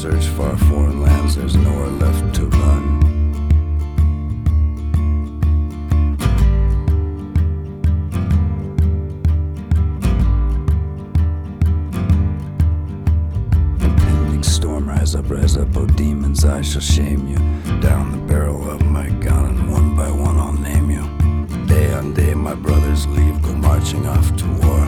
search far foreign lands, there's nowhere left to run. Impending storm, rise up, oh demons, I shall shame you. Down the barrel of my gun, and one by one I'll name you. Day on day my brothers leave, go marching off to war.